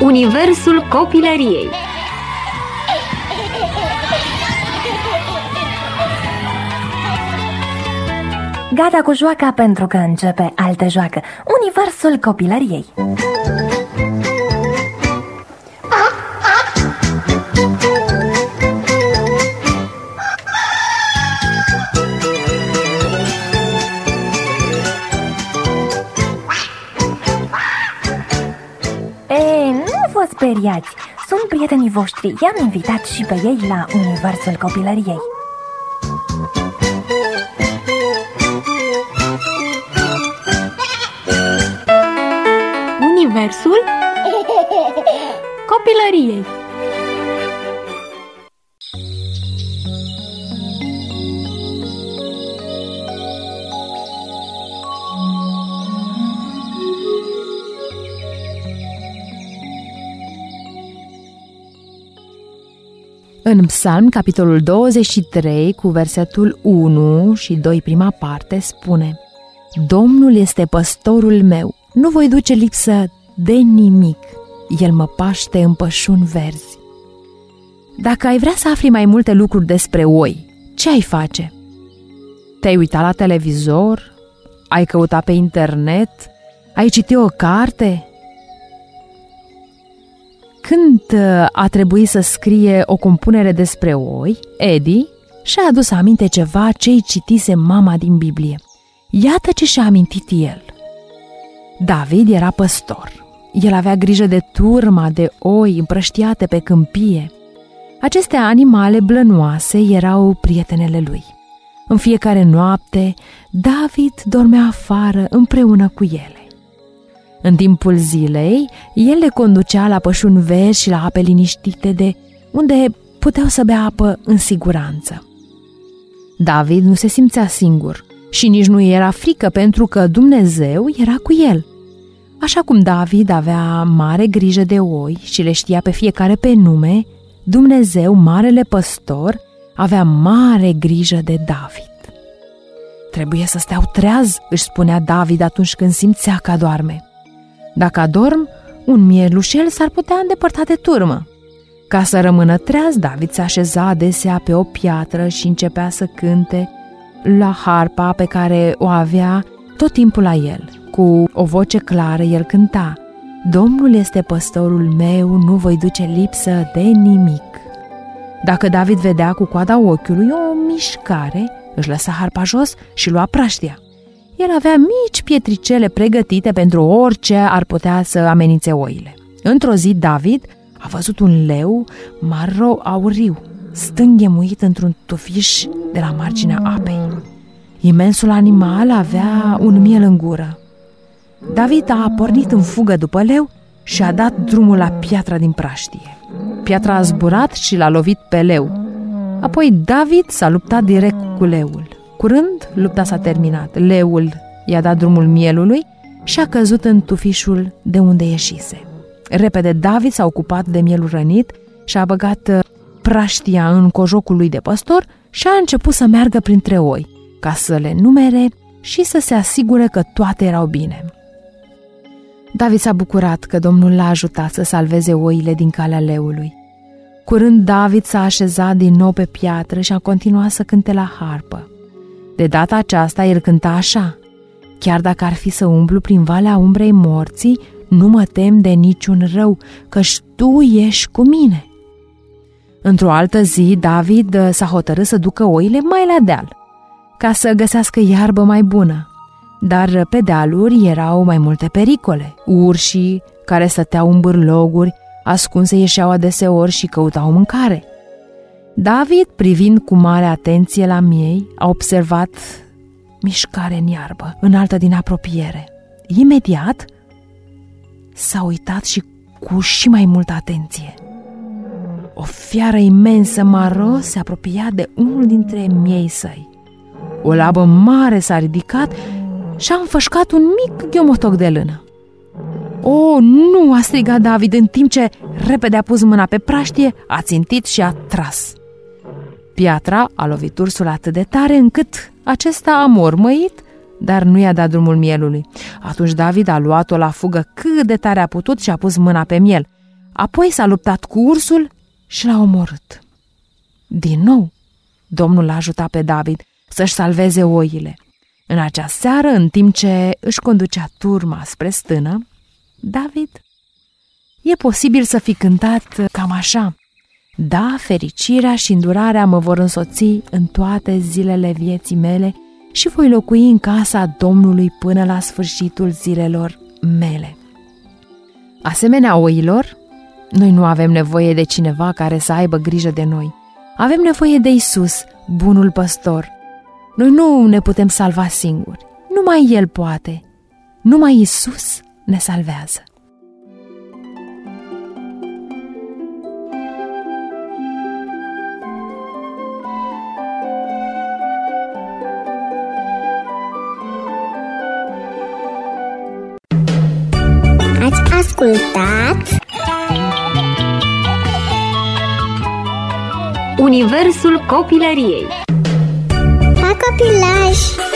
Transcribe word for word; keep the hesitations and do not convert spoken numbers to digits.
Universul copilăriei. Gata cu joaca pentru că începe altă joacă. Universul copilăriei. Ei, nu vă speriați, sunt prietenii voștri. I-am invitat și pe ei la Universul copilăriei. Universul copilăriei. În Psalm, capitolul douăzeci și trei, cu versetul unu și doi, prima parte, spune: Domnul este păstorul meu, nu voi duce lipsă de nimic, El mă paște în pășuni verzi. Dacă ai vrea să afli mai multe lucruri despre oi, ce ai face? Te-ai uitat la televizor? Ai căutat pe internet? Ai citit o carte? Când a trebuit să scrie o compunere despre oi, Eddie și-a adus aminte ceva ce-i citise mama din Biblie. Iată ce și-a amintit el. David era păstor. El avea grijă de turma de oi împrăștiate pe câmpie. Aceste animale blănoase erau prietenele lui. În fiecare noapte, David dormea afară împreună cu ele. În timpul zilei, el le conducea la pășuni verzi și la ape liniștite, de unde puteau să bea apă în siguranță. David nu se simțea singur și nici nu era frică, pentru că Dumnezeu era cu el. Așa cum David avea mare grijă de oi și le știa pe fiecare pe nume, Dumnezeu, marele păstor, avea mare grijă de David. Trebuie să steau treaz, își spunea David atunci când simțea că adorme. Dacă adorm, un mielușel s-ar putea îndepărta de turmă. Ca să rămână treaz, David se așeza adesea pe o piatră și începea să cânte la harpa pe care o avea tot timpul la el. Cu o voce clară el cânta: Domnul este păstorul meu, nu voi duce lipsă de nimic. Dacă David vedea cu coada ochiului o mișcare, își lăsa harpa jos și lua praștia. El avea mici pietricele pregătite pentru orice ar putea să amenințe oile. Într-o zi, David a văzut un leu maro-auriu, stânghemuit într-un tufiș de la marginea apei. Imensul animal avea un miel în gură. David a pornit în fugă după leu și a dat drumul la piatra din praștie. Piatra a zburat și l-a lovit pe leu. Apoi David s-a luptat direct cu leul. Curând, lupta s-a terminat. Leul i-a dat drumul mielului și a căzut în tufișul de unde ieșise. Repede David s-a ocupat de mielul rănit și a băgat praștia în cojocul lui de păstor și a început să meargă printre oi, ca să le numere și să se asigure că toate erau bine. David s-a bucurat că Domnul l-a ajutat să salveze oile din calea leului. Curând David s-a așezat din nou pe piatră și a continuat să cânte la harpă. De data aceasta el cânta așa: Chiar dacă ar fi să umblu prin valea umbrei morții, nu mă tem de niciun rău, căci tu ești cu mine. Într-o altă zi, David s-a hotărât să ducă oile mai la deal, ca să găsească iarbă mai bună. Dar pe dealuri erau mai multe pericole. Urșii, care stăteau în bârloguri, ascunse, ieșeau adeseori și căutau mâncare. David, privind cu mare atenție la miei, a observat mișcare în iarbă, înaltă din apropiere. Imediat s-a uitat și cu și mai multă atenție. O fiară imensă maro se apropia de unul dintre miei săi. O labă mare s-a ridicat și a înfășcat un mic ghiomotoc de lână. "O, nu!" a strigat David, în timp ce repede a pus mâna pe praștie, a țintit și a tras. Piatra a lovit ursul atât de tare încât acesta a mormăit, dar nu i-a dat drumul mielului. Atunci David a luat-o la fugă cât de tare a putut și a pus mâna pe miel. Apoi s-a luptat cu ursul și l-a omorât. Din nou, Domnul l-a ajutat pe David să-și salveze oile. În acea seară, în timp ce își conducea turma spre stână, David, e posibil să fi cântat cam așa: da, fericirea și îndurarea mă vor însoți în toate zilele vieții mele și voi locui în casa Domnului până la sfârșitul zilelor mele. Asemenea oilor, noi nu avem nevoie de cineva care să aibă grijă de noi. Avem nevoie de Isus, bunul păstor. Noi nu ne putem salva singuri. Numai El poate. Numai Isus ne salvează. Ați ascultat Universul copilăriei. La copilaj!